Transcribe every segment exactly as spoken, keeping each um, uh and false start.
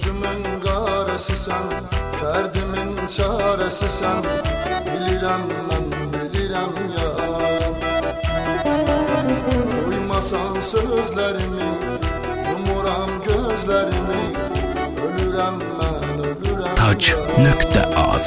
Gözümün qarası sən, dərdimin çarəsi sən. Bilirəm mən, bilirəm ya. Uymasan sözlərimi, yumuram gözlərimi. Ölürəm mən, ölürəm ya. Tac nöqtə az.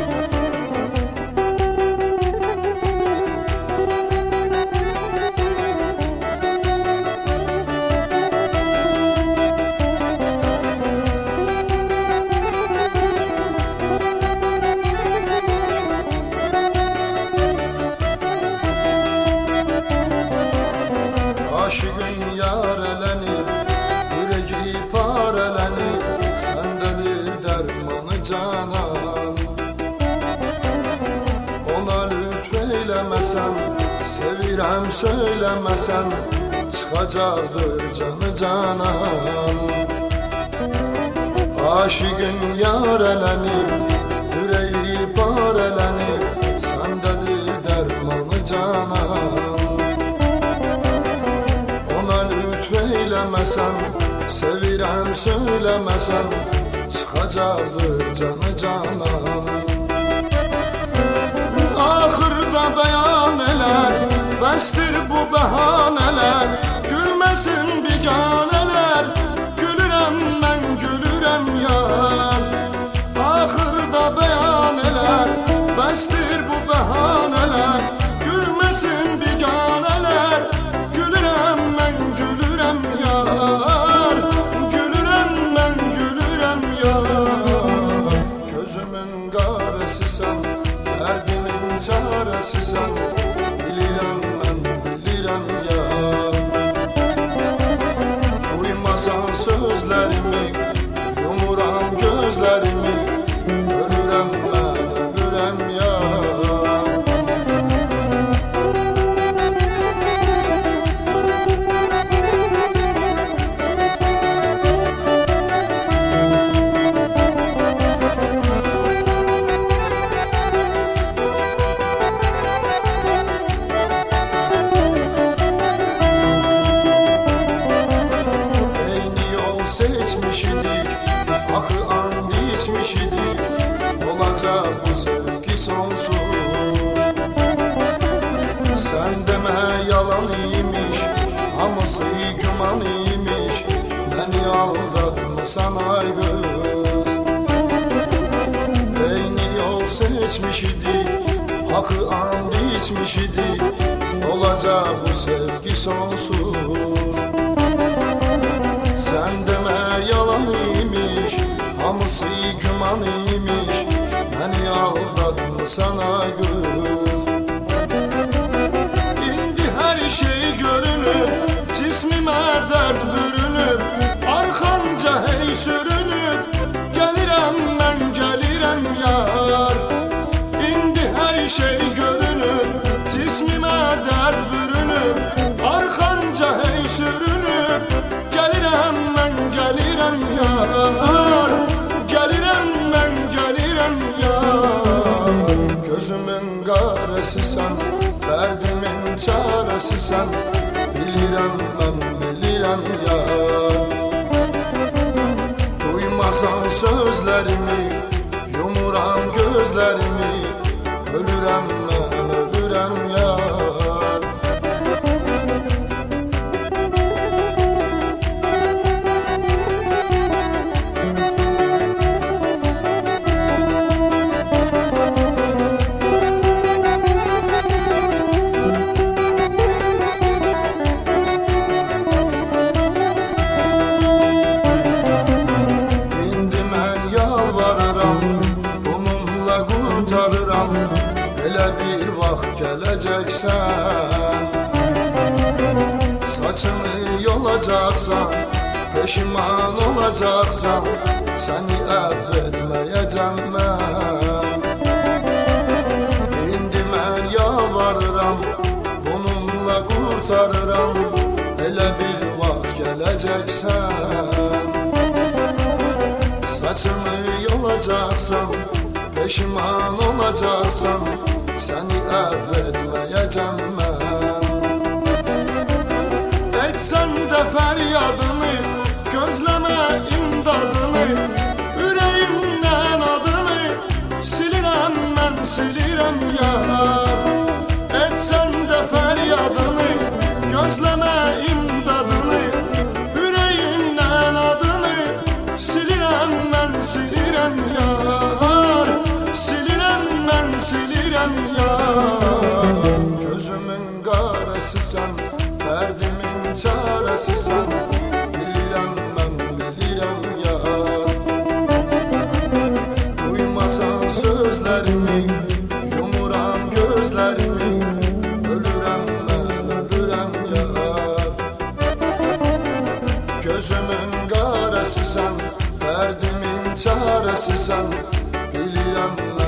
Aşığın yarələnir, ürəyi parələnir. Səndədir dərmanı canan. Ona lütf eyləməsən, sevirəm söyləməsən. Çıxacaqdır canı canan. Aşığın yarələnir, ürəyi parələnir. Səndədir dərmanı canan. Eyləməsən, sevirəm söyləməsən. Çıxacaqdır canı canan. Axırda bəyan elər, bəsdir bu bəhanələr. Gülməsin biganələr, gülürəm mən, gülürəm yar. Axırda bəyan elər, bəsdir bu bəhanələr. Gülməsin biganələr, gülürəm mən, gülürəm yar. Gülürəm mən, gülürəm yar. Gözümün qarası sən, dərdimin çarəsi sən. Bilirəm mən, bilirəm yar. Uymasan sözlərimi, yumuram gözlərimi. Ölürəm mən, ölürəm yar. Seçmiş idik, axı and içmiş idik. Olacaq bu sevgi sonsuz. Sən demə yalan imiş, hamısı güman imiş. Məni aldatmısan ay qız. Eyni yol seçmiş idik, axı and içmiş idik. Olacaq bu sevgi sonsuz. Sən demə yalan imiş, hamısı güman imiş. Məni aldatmısan ay qız. İndi hər şey görünüb, cismimə dərd bürünüb. Arxanca hey sürünüb, gəlirəm mən, gəlirəm yar. İndi hər şey görünüb, cismimə dərd bürünüb. Arxanca hey sürünüb, gəlirəm mən, gəlirəm yar. Gəlirəm mən, gəlirəm yar. Gözümün qarası sən, dərdimin çarəsi sən. Bilirəm mən, bilirəm yar. Duymasan sözlərimi, yumuram gözlərimi. Ölürəm mən, ölürəm yar. Elə bir vaxt gələcəksən, saçını yolacaqsan, peşiman olacaqsan. Səni əfv etməyəcəm mən. İndi mən yalvarıram, bununla qurtarıram. Elə bir vaxt gələcəksən, saçını yolacaqsan, peşiman olacaqsan. Səni əfv etməyəcəm mən. Etsən də fəryadını, gözləmə imdadını. Gözümün qarası sən, dərdimin çarəsi sən. Bilirəm